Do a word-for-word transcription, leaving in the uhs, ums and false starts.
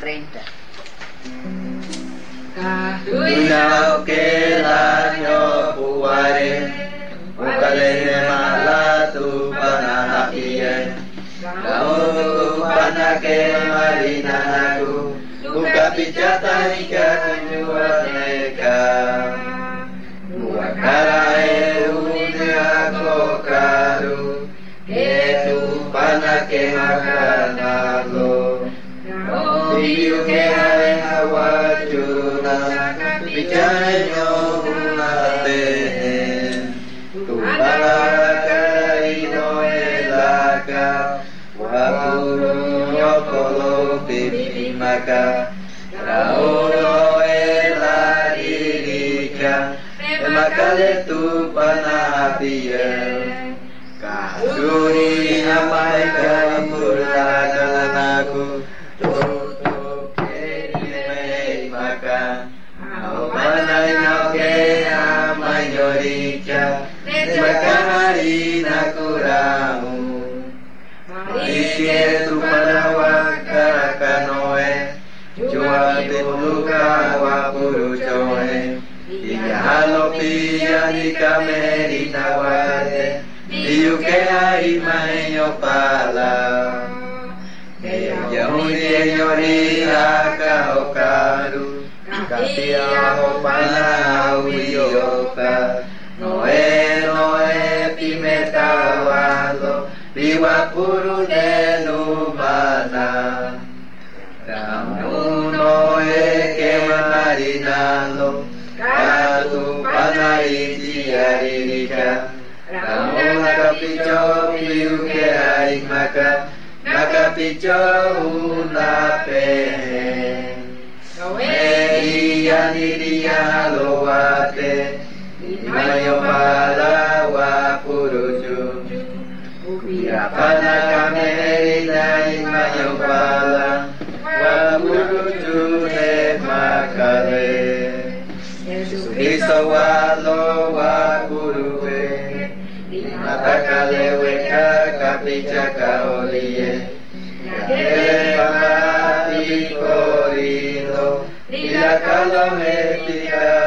treinta. Tunau ke lanyo puare, ukale malatu panahapie, kau panake marinaku, buka pijata ika kunjua neka, muakarae unia kokaru, ketu panake makanalo. Biu ke hai hawajuna, bijanyo unate. Tu balaka ino elaka, wapuru nyokolo pipi maka. Rauno elaririka, emakale tu panahapie. Kasuri amai kamurlakanaku. Tutup kiri maka, au panai nauke amanyorika, maka hari nakuramu. Ike tu panawaka kanoe, jua tepuluka wapuru joe. Ika halo pia di kamerita wate, diuke ai maenyo pala. Yahudi yori aka okaru, kapia opana uyoka, noe noe pimeta walo, biwa puru denu mana. Kamu noe kemarinalo, katu pana iti aririka, kamu nakapicho piuke aik maka. Nakapicho unape, iya niria loate, imayo pala wapuruju, upana kamerina imayo pala wapuruju ne makale, subiso walo wapuruwe. Matakale weka kapicha kaolie, yake pamati korino, ila kalome tika